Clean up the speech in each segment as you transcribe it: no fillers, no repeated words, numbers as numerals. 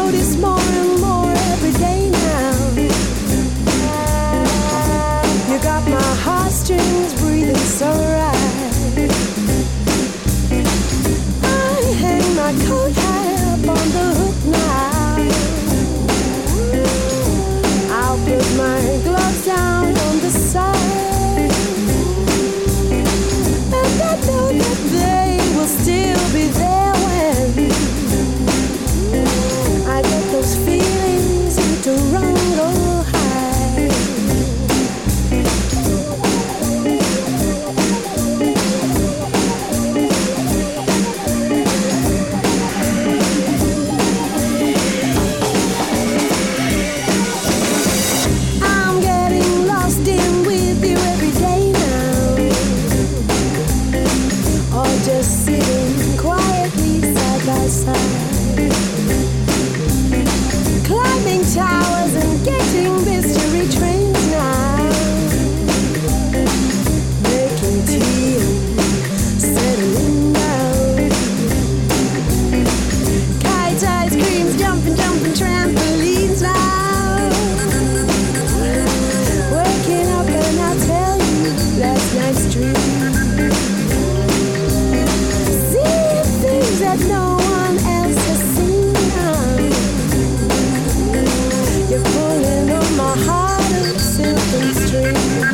notice more and more every day now. You got my heartstrings breathing so right. I hang my coat high up on the hook now. I'll put my gloves down on the side, and I know that they will still be there when I get those feelings to run go high. I'm getting lost in with you every day now, or just sitting quietly side by side, climbing towers and getting mystery trains now, making tea and settling down, kites, ice creams, jumping trampolines now, waking up and I'll tell you last night's dream, seeing things that no one else has seen now. You're pulling on my heart a silken string.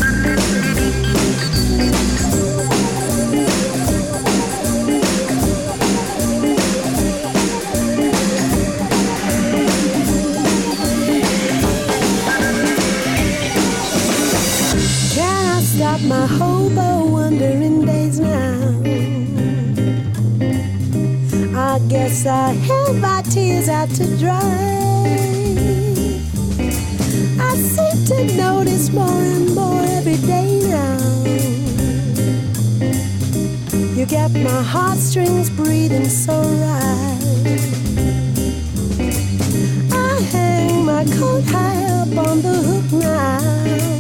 Can I stop my hobo wandering days now? I guess I held my tears out to dry. I seem to notice more and more every day now. You get my heartstrings breathing so right. I hang my coat high up on the hook now.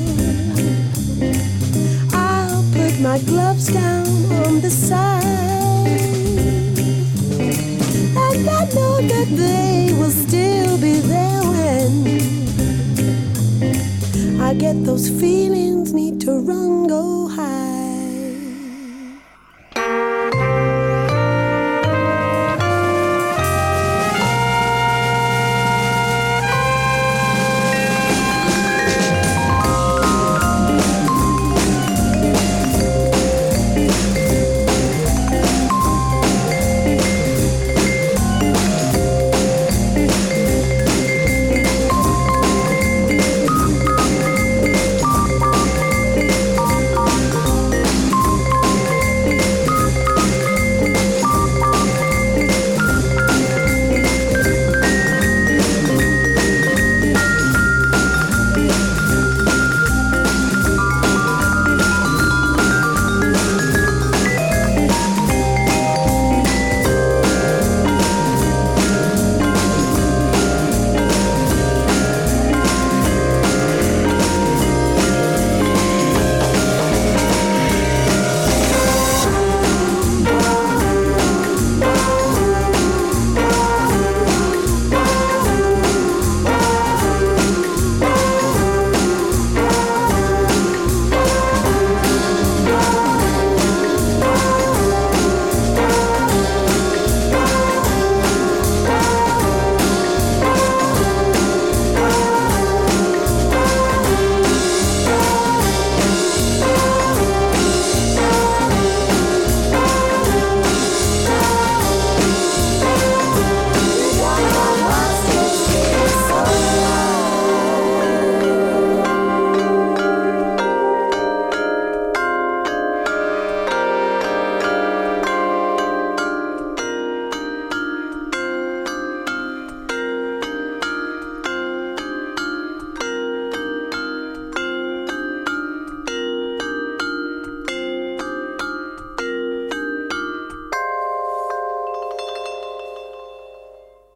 I'll put my gloves down on the side, and I know that they will still be there when I get those feelings need to run go high.